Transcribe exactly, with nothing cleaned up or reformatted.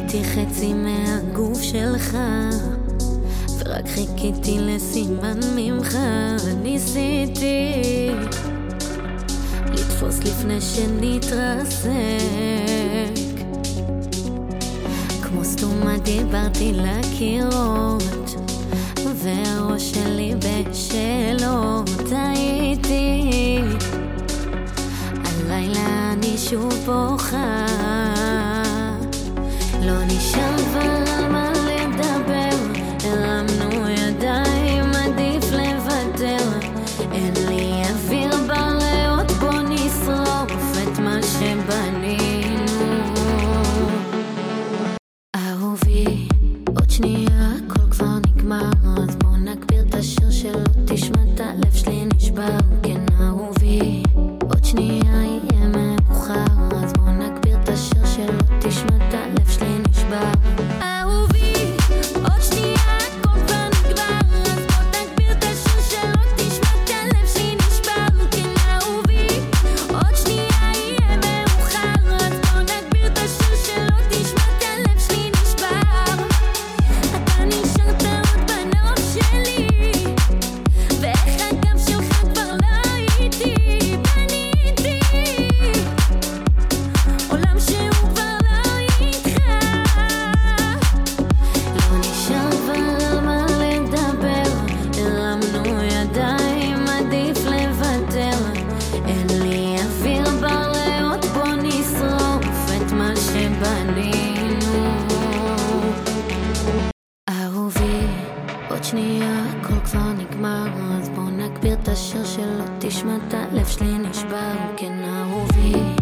הייתי חצי מהגוף שלך, ורק חיכיתי לסימן ממך. ניסיתי לתפוס לפני שנתרסק, כמו סתומה דיברתי לקירות, והראש שלי בשאלות. הייתי הלילה אני שוב בוכה, לא נשאר כבר על מה לדבר, הרמנו ידיים, עדיף לוותר. אין לי אוויר בריאות, בוא נשרוף את מה שבנינו. אהובי, עוד שנייה הכל כבר נגמר, אז בוא נגביר את השיר שלא תשמע את הלב שלי נשבר. כן אהובי, עוד שנייה יהיה מאוחר, אז בוא נגביר את השיר שלא תשמע את הלב שלי נשבר. אהובי, עוד שנייה הכל כבר נגמר, אז בוא נגביר את השיר שלא תשמע את הלב שלי נשבר. כן אהובי, עוד שנייה יהיה מאוחר, אז בוא נגביר את השיר שלא תשמע את הלב שלי נשבר. אתה נשארת עוד בנוף שלי, ואיך הגם שלך כבר לא הייתי. בניתי עולם שהוא כבר לא איתך, לא נשאר כבר על מה לדבר, הרמנו ידיים, עדיף לוותר. אין לי אוויר בריאות, בוא נשרוף את מה שבנינו. אהובי, עוד שנייה הכל כבר נגמר, אז בוא נגביר את השיר שלא תשמע את הלב שלי נשבר. כן אהובי,